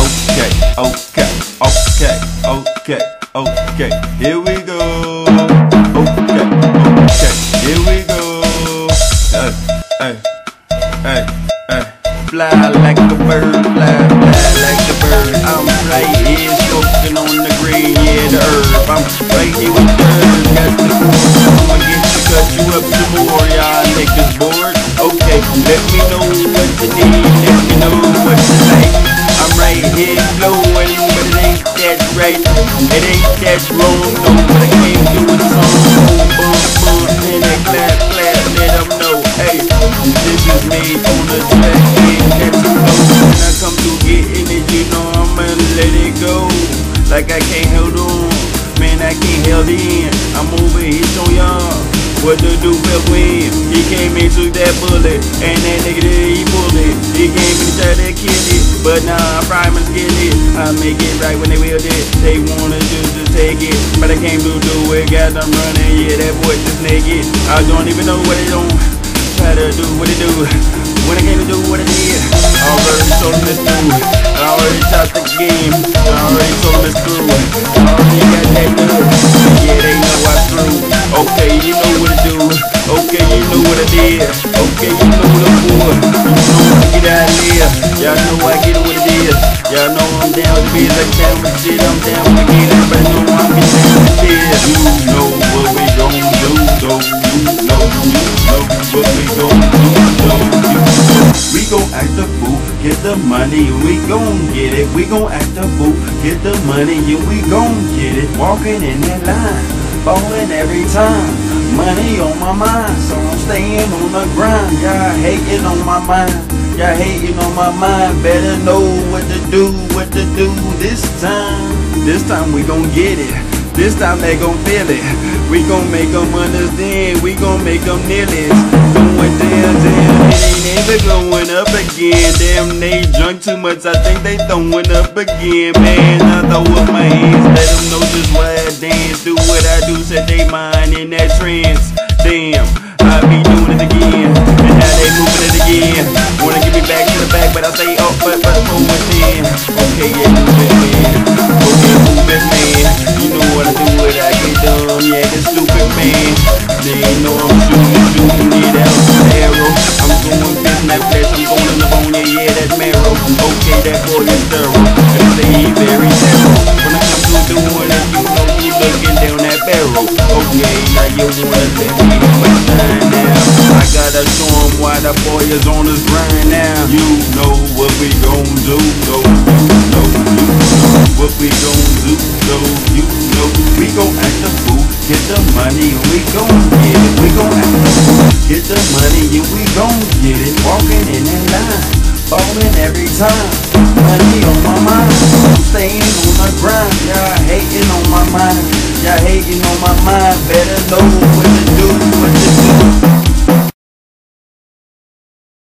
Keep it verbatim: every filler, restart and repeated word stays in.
Okay, okay, okay, okay, okay. Here we go. Okay, okay, here we go. Hey, hey, hey, hey. Fly like a bird, fly, fly like a bird. I'm right here smoking on the green, yeah, the herb. I'm right here with the herb, got the cord. I'ma get you, cut you up some more, y'all niggas bored. Okay, let me know what you need, let me know what you like. I'm right here glowing, but it ain't that right. It ain't that wrong, no, but I came through with some boom, boom, boom, and that clap, clap, let them know, hey, this is me on the track, yeah, that you know. When I come through getting it, you know I'ma let it go. Like I can't hold on, man, I can't hold in. I'm over here so young. What to do with when he came and took that bullet, and that nigga did he pulled it. He came and tried to kill it, but nah, I'm probably get it. I make it right when they will it. They wanna just, just take it, but I came to do it. Got them running, yeah, that boy just naked. I don't even know what they don't try to do, what they do. When I came to do what I did, I already told them it's through. I already taught the game. I already told them it's through. I already got that good. Yeah, they know I through. Okay, you know what to do. Okay, you know what I did. Okay, you know what I'm for. You know I get out of here. Y'all know I get what it is. Y'all know I'm down with the biz. I'm down with shit. I'm down with the game. Everybody know I'm getting down with this. You know what we gon' do, though. You know, you know what we gon' do, though. You We gon' act the fool, get the money, and we gon' get it. We gon' act the fool, get the money, and we gon' get it. Walking in that line, falling every time. Money on my mind, so I'm staying on the grind. Y'all hating on my mind, y'all hating on my mind. Better know what to do, what to do this time. This time we gon' get it. This time they gon' feel it. We gon' make them understand. We gon' make them kneel it. Going down, down, it ain't ever going up again. Damn, they drunk too much. I think they throwing up again. Man, I throw up my hands. Let them know just why I dance. Do what I do, set they mind in that trance. Damn, I be doing it again. And now they moving it again. Wanna get me back to the back, but I stay up, but but forward then. Okay, yeah, move it, man. Okay, move it, man. You know what I do when I get dumb, yeah, get stupid, man. They know I'm shooting, shooting it out the arrow. I'm going fish in that flesh, I'm going in the bone, yeah, yeah, that marrow. Okay, that boy is thorough, and say he very thorough. When I come through doing it, you know you looking down that barrel. Okay, now you wanna let me have my shine now. I gotta show him why the boy is on his grind now. You know what we gon' do, though. You know, you know what we gon' do, though. You know we gon' act the fool, get the money, and we gon' get it. We gon' act the fool, get the money, and we gon' get it. Walking in that line, falling every time. Money on my mind, I'm staying on my grind. Y'all hating on my mind, y'all hating on my mind. Better know what to do, what to do.